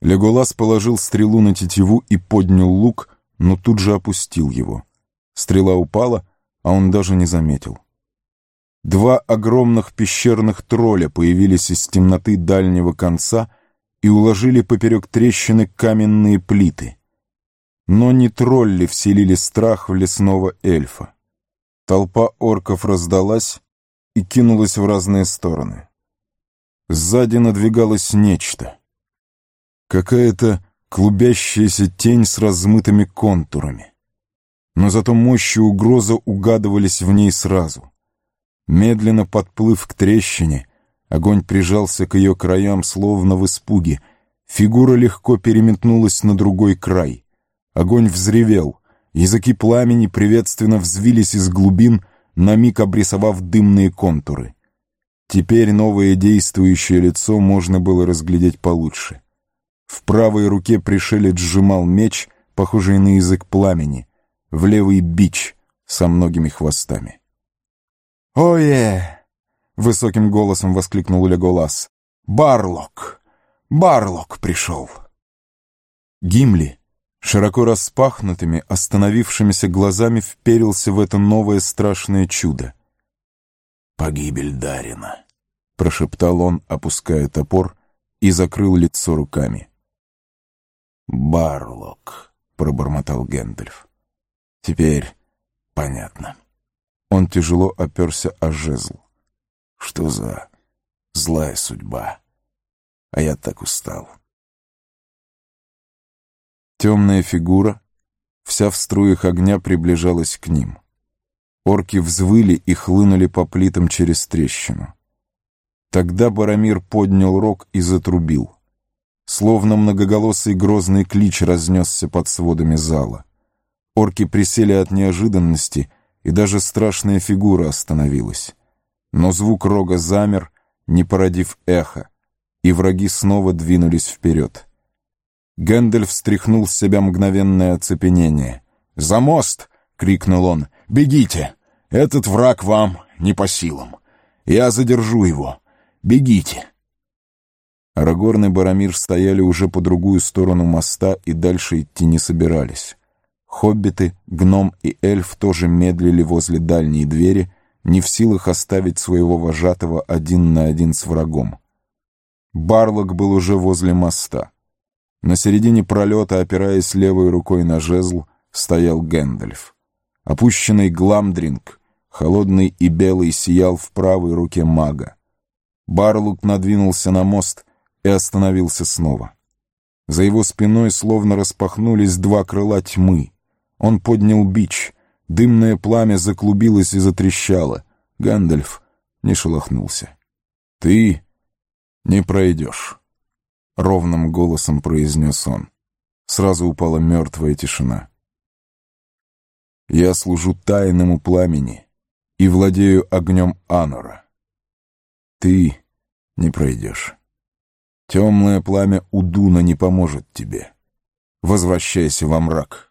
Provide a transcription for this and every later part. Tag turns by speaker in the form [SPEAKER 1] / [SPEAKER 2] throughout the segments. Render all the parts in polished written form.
[SPEAKER 1] Леголас положил стрелу на тетиву и поднял лук, но тут же опустил его. Стрела упала, а он даже не заметил. Два огромных пещерных тролля появились из темноты дальнего конца и уложили поперек трещины каменные плиты. Но не тролли вселили страх в лесного эльфа. Толпа орков раздалась и кинулась в разные стороны. Сзади надвигалось нечто. Какая-то клубящаяся тень с размытыми контурами. Но зато мощь и угроза угадывались в ней сразу. Медленно подплыв к трещине, огонь прижался к ее краям, словно в испуге. Фигура легко переметнулась на другой край. Огонь взревел. Языки пламени приветственно взвились из глубин, на миг обрисовав дымные контуры. Теперь новое действующее лицо можно было разглядеть получше. В правой руке пришелец сжимал меч, похожий на язык пламени, в левый бич со многими хвостами. «Ое!» — высоким голосом воскликнул Леголас. «Барлок! Барлок пришел!» Гимли, широко распахнутыми, остановившимися глазами, вперился в это новое страшное чудо. «Погибель Дарина!» — прошептал он, опуская топор, и закрыл лицо руками. «Барлок!» — пробормотал Гэндальф. «Теперь понятно». Он тяжело оперся о жезл. «Что за злая судьба? А я так устал». Темная фигура, вся в струях огня, приближалась к ним. Орки взвыли и хлынули по плитам через трещину. Тогда Боромир поднял рог и затрубил. Словно многоголосый грозный клич разнесся под сводами зала. Орки присели от неожиданности, и даже страшная фигура остановилась. Но звук рога замер, не породив эхо, и враги снова двинулись вперед. Гэндальф стряхнул с себя мгновенное оцепенение. «За мост!» — крикнул он. «Бегите! Этот враг вам не по силам. Я задержу его. Бегите!» Арагорн и Боромир стояли уже по другую сторону моста и дальше идти не собирались. Хоббиты, гном и эльф тоже медлили возле дальней двери, не в силах оставить своего вожатого один на один с врагом. Барлок был уже возле моста. На середине пролета, опираясь левой рукой на жезл, стоял Гэндальф. Опущенный Гламдринг, холодный и белый, сиял в правой руке мага. Барлок надвинулся на мост и остановился снова. За его спиной словно распахнулись два крыла тьмы. Он поднял бич. Дымное пламя заклубилось и затрещало. Гэндальф не шелохнулся. «Ты не пройдешь», — ровным голосом произнес он. Сразу упала мертвая тишина. «Я служу тайному пламени и владею огнем Анора. Ты не пройдешь. Темное пламя Удуна не поможет тебе. Возвращайся во мрак».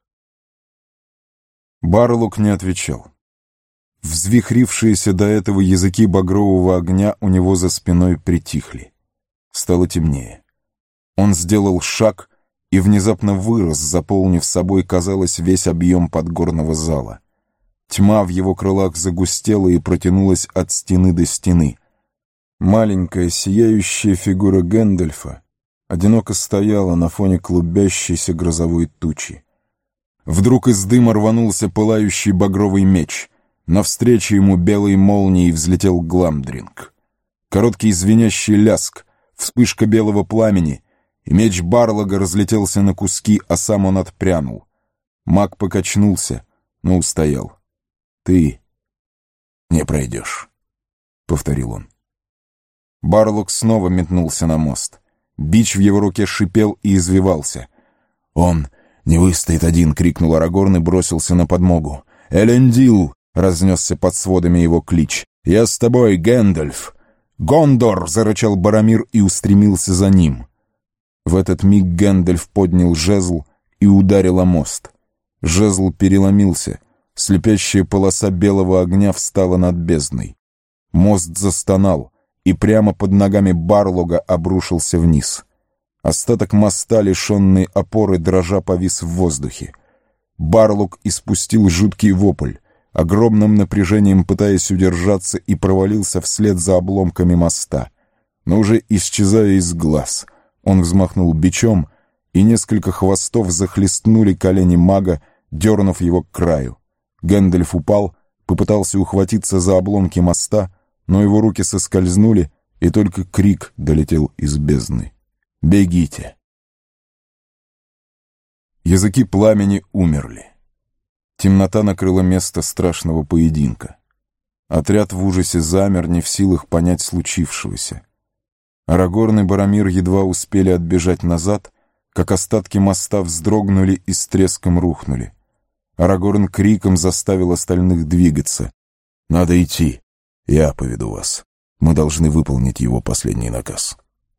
[SPEAKER 1] Барлок не отвечал. Взвихрившиеся до этого языки багрового огня у него за спиной притихли. Стало темнее. Он сделал шаг и внезапно вырос, заполнив собой, казалось, весь объем подгорного зала. Тьма в его крылах загустела и протянулась от стены до стены. Маленькая сияющая фигура Гэндальфа одиноко стояла на фоне клубящейся грозовой тучи. Вдруг из дыма рванулся пылающий багровый меч. Навстречу ему белой молнией взлетел Гламдринг. Короткий звенящий ляск, вспышка белого пламени, и меч Барлога разлетелся на куски, а сам он отпрянул. Маг покачнулся, но устоял. «Ты не пройдешь», — повторил он. Барлог снова метнулся на мост. Бич в его руке шипел и извивался. «Он не выстоит один!» — крикнул Арагорн и бросился на подмогу. «Элендил!» — разнесся под сводами его клич. «Я с тобой, Гэндальф!» «Гондор!» — зарычал Боромир и устремился за ним. В этот миг Гэндальф поднял жезл и ударил о мост. Жезл переломился. Слепящая полоса белого огня встала над бездной. Мост застонал, и прямо под ногами Барлога обрушился вниз. Остаток моста, лишенный опоры, дрожа повис в воздухе. Барлок испустил жуткий вопль, огромным напряжением пытаясь удержаться, и провалился вслед за обломками моста. Но уже исчезая из глаз, он взмахнул бичом, и несколько хвостов захлестнули колени мага, дернув его к краю. Гэндальф упал, попытался ухватиться за обломки моста, но его руки соскользнули, и только крик долетел из бездны. «Бегите!» Языки пламени умерли. Темнота накрыла место страшного поединка. Отряд в ужасе замер, не в силах понять случившегося. Арагорн и Боромир едва успели отбежать назад, как остатки моста вздрогнули и с треском рухнули. Арагорн криком заставил остальных двигаться. «Надо идти. Я поведу вас. Мы должны выполнить его последний наказ».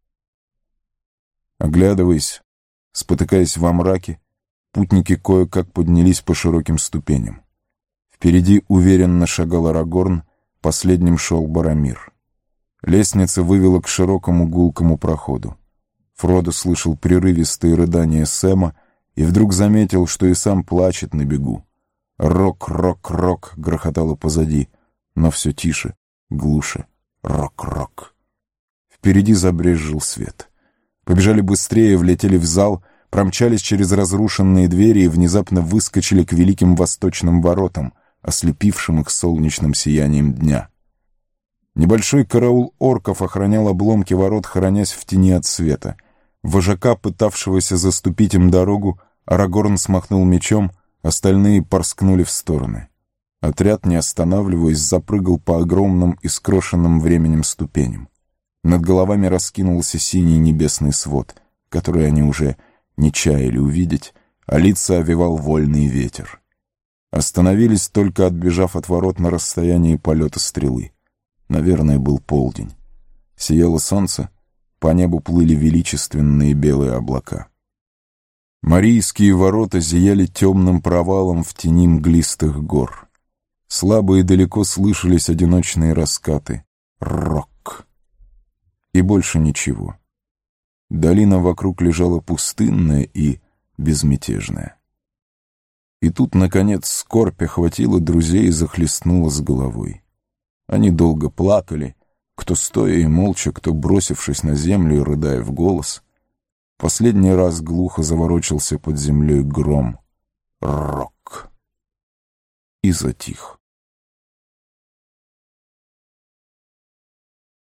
[SPEAKER 1] Оглядываясь, спотыкаясь во мраке, путники кое-как поднялись по широким ступеням. Впереди уверенно шагал Арагорн, последним шел Боромир. Лестница вывела к широкому гулкому проходу. Фродо слышал прерывистые рыдания Сэма и вдруг заметил, что и сам плачет на бегу. Рок-рок-рок грохотало позади, но все тише, глуше. Рок-рок. Впереди забрезжил свет. Побежали быстрее, влетели в зал, промчались через разрушенные двери и внезапно выскочили к великим восточным воротам, ослепившим их солнечным сиянием дня. Небольшой караул орков охранял обломки ворот, хранясь в тени от света. Вожака, пытавшегося заступить им дорогу, Арагорн смахнул мечом, остальные порскнули в стороны. Отряд, не останавливаясь, запрыгал по огромным и скрошенным временем ступеням. Над головами раскинулся синий небесный свод, который они уже не чаяли увидеть, а лица овевал вольный ветер. Остановились, только отбежав от ворот на расстоянии полета стрелы. Наверное, был полдень. Сияло солнце, по небу плыли величественные белые облака. Марийские ворота зияли темным провалом в тени мглистых гор. Слабо и далеко слышались одиночные раскаты. Рок. И больше ничего. Долина вокруг лежала пустынная и безмятежная. И тут, наконец, скорбь охватила друзей и захлестнула с головой. Они долго плакали, кто стоя и молча, кто бросившись на землю и рыдая в голос. Последний раз глухо заворочился под землей гром. Рок. И затих.